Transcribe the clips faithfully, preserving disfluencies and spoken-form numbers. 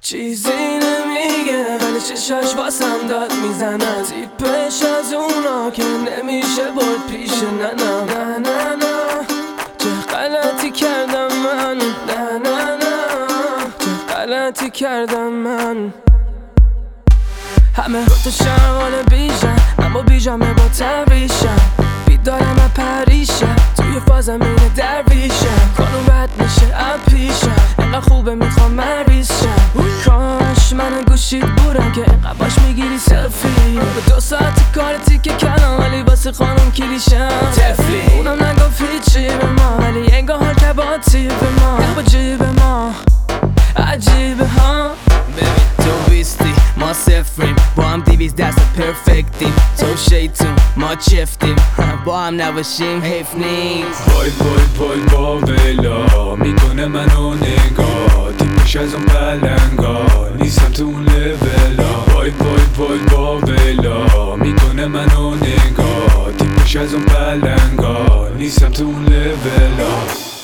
چیزی نمیگه ولی چشاش واسم داد میزنن، تیپش از اونا که نمیشه برد پیش ننم. نه نه نه چه غلطی کردم من، نه نه نه چه غلطی کردم من. همه گفتشم حال بیشم، اما بیجامه با تبریشم، بیدارم و پریشم، توی فازم اینه درویشم. خانوم بد میشه اپیشم، اینقدر خوبه میخوام مریضشم. کاش من گوشید بودم که اینقدر باش میگیری سلفی. به دو ساعت کارتی که کلام ولی واسه خانوم کلیشم تفلی. اونم نگفت هیچی به ما ولی انگار حال که با تیب ما با جیب ما عجیبه ها. ببین تو بیستی ما صفریم، با هم دیویز دست پرفکتیم، تو شیطون ما چفتیم، با هم نباشیم حیف نیست. وای وای وای با ویلا میکنه منو نگاه، تیپش از اون پلنگا نیستم تو اون لولا. وای وای وای با ویلا میکنه منو نگاه، تیپش از اون پلنگا نیستم تو اون لولا.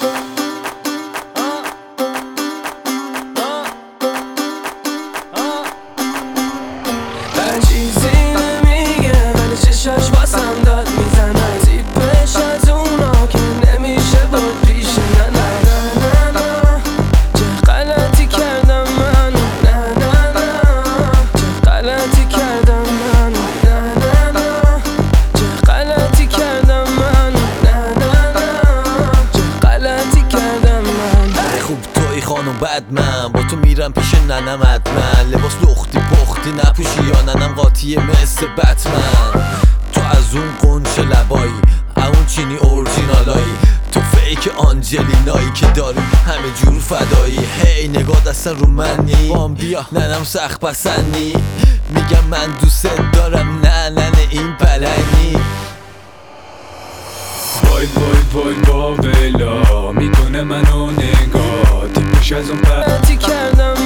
چیزی نمیگه ولی چشاش واسم داد میزنن، تیپش از اونا که نمیشه برد پیش ننم. نه نه نه چه غلطی کردم من، نه نه نه چه غلطی کردم من، نه نه نه چه غلطی کردم من، نه نه نه چه غلطی کردم من. خوب توی خانم بد من با تو میرم پیش ننم حتما، لباس لختی پختی نپوشی یا ننم قاطیه مثل بتمن. تو از اون قنچه لبایی اون چینی اورجینالایی، تو فیک آنجلینایی که داری همه جور فدایی. هی نگاه دستن رو منی بام بیا ننم سخت پسندی، میگم من دوست دارم نه ننه این پلنگی. وای وای وای با ویلا میکنه منو نگاه، تیپش از اون غلطی کردم